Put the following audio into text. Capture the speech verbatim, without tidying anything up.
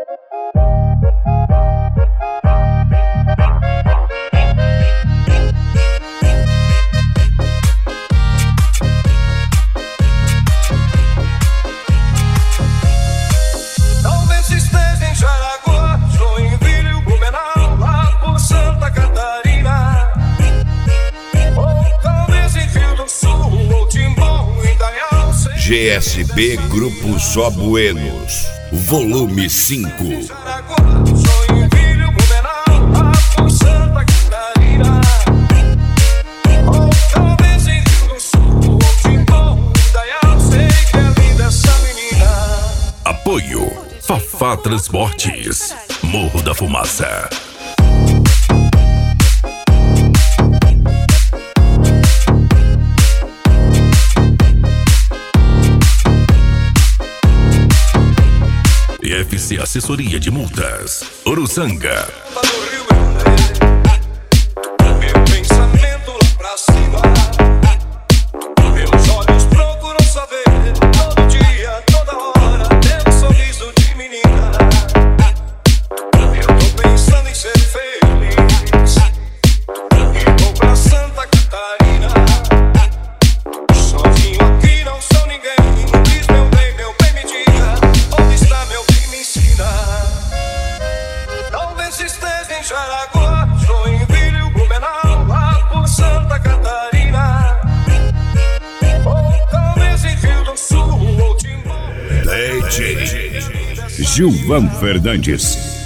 G S B Grupo Só Buenos, volume cinco. Apoio Fafá Transportes, Morro da Fumaça. E F C Assessoria de Multas, Uruçanga. Meu pensamento lá pra cima, meus olhos procuram saber. Todo dia, toda hora, tem um sorriso de menina. Eu tô pensando em ser feliz e vou pra Santa Catarina. Sozinho aqui não sou ninguém. Diz meu bem, meu bem, me diga, onde está meu bem, me ensina. Talvez esteja em Jaraguá, Joinville, Blumenau, lá por Santa Catarina, ou talvez em Rio do Sul ou Timbó. D J Gilvan Fernandes.